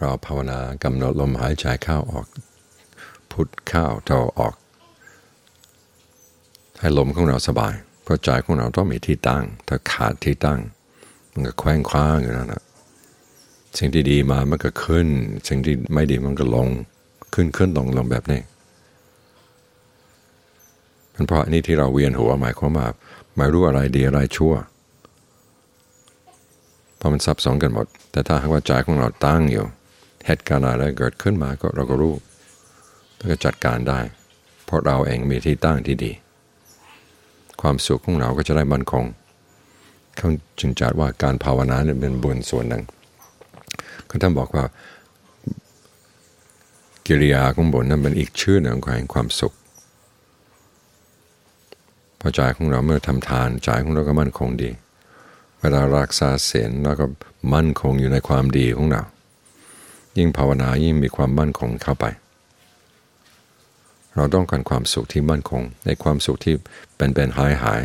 เราภาวนากำหนดลมหายใจเข้าออกพุทเข้าโทออกให้ลมของเราสบายเพราะใจของเราต้องมีที่ตั้งถ้าขาดที่ตั้งมันก็แขว้งคว้างอยู่นั่นแหละสิ่งที่ดีมามันก็ขึ้นสิ่งที่ไม่ดีมันก็ลงขึ้นลงแบบนี้เป็นเพราะนี่ที่เราเวียนหัวหมายความว่าไม่รู้อะไรดีอะไรชั่วเพราะมันซับซ้อนกันหมดแต่ถ้าหากว่าใจของเราตั้งอยู่เหตุการณ์อะไรเกิดขึ้นมาก็เราก็รู้แล้วก็จัดการได้เพราะเราเองมีที่ตั้งที่ดีความสุขของเราก็จะได้มั่นคงเขาจึงจัดว่าการภาวนาเนี่ยเป็นบุญส่วนหนึ่งก็ท่านบอกว่ากิริยาของบุญนั้นเป็นอีกชื่อหนึ่งของความสุขพอใจของเราเมื่อทำทานใจของเราก็มั่นคงดีเวลารักษาศีลเราก็มั่นคงอยู่ในความดีของเรายิ่งภาวนายิ่งมีความมั่นคงเข้าไปเราต้องการความสุขที่มั่นคงในความสุขที่เป็นหาย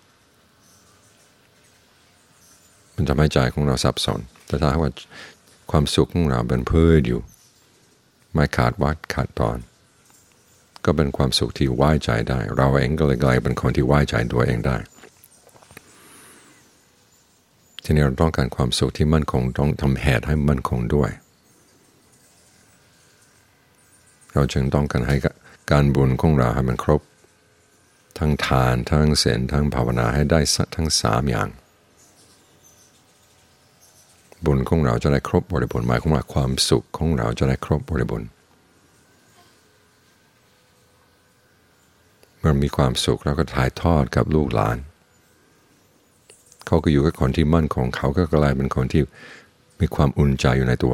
มันทำให้ใจของเราสับสนแต่ถ้าว่าความสุขของเราเป็นพื้นอยู่ไม่ขาดวัดขาดตอนก็เป็นความสุขที่ไว้ใจได้เราเองก็เลยกลายเป็นคนที่ไว้ใจตัวเองได้ทีนี้เราต้องการความสุขที่มั่นคงต้องทำเหตุให้มั่นคงด้วยเราจึงต้องการให้การบุญของเราให้มันครบทั้งทานทั้งศีลทั้งภาวนาให้ได้ทั้ง3อย่างบุญของเราจะได้ครบบริบูรณ์หมายความว่าความสุขของเราจะได้ครบบริบูรณ์เมื่อมีความสุขเราก็ถ่ายทอดกับลูกหลานเขาก็อยู่กับคนที่มั่นคงเขาก็กลายเป็นคนที่มีความอุ่นใจอยู่ในตัว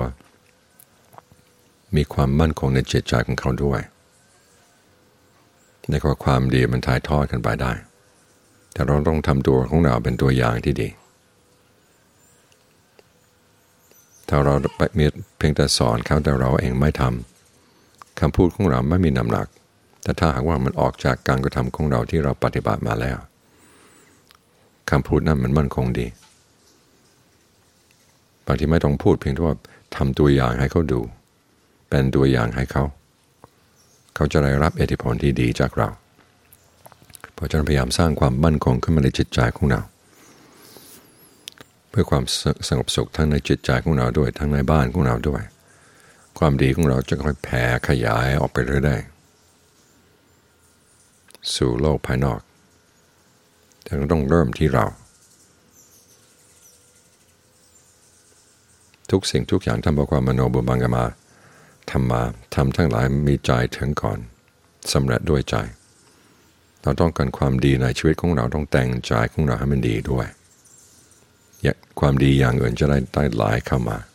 มีความมั่นคงในจิตใจของเขาด้วยในความดีมันถ่ายทอดกันไปได้แต่เราต้องทำตัวของเราเป็นตัวอย่างที่ดีถ้าเรามีเพียงแต่สอนเขาแต่เราเองไม่ทำคำพูดของเราไม่มีน้ำหนักแต่ถ้าหากว่ามันออกจากการกระทำของเราที่เราปฏิบัติมาแล้วคำพูดนั้นมันมั่นคงดีบางทีไม่ต้องพูดเพียงแต่ว่าทำตัวอย่างให้เขาดูเป็นตัวอย่างให้เขาจะได้รับอิทธิพลที่ดีจากเราเพราะฉะนั้นพยายามสร้างความมั่นคงขึ้นมาในจิตใจของเราเพื่อความสงบสุขทั้งในจิตใจของเราด้วยทั้งในบ้านของเราด้วยความดีของเราจะค่อยแผ่ขยายออกไปเรื่อยๆสู่โลกภายนอกแต่เราต้องเริ่มที่เราทุกสิ่งทุกอย่างท่านบอกว่ามโนบุพพังกมาทำทั้งหลายมีใจถึงก่อนสำเร็จด้วยใจเราต้องการความดีในชีวิตของเราต้องแต่งใจของเราให้มันดีด้วยความดีอย่างอื่นจะได้ไหลเข้ามา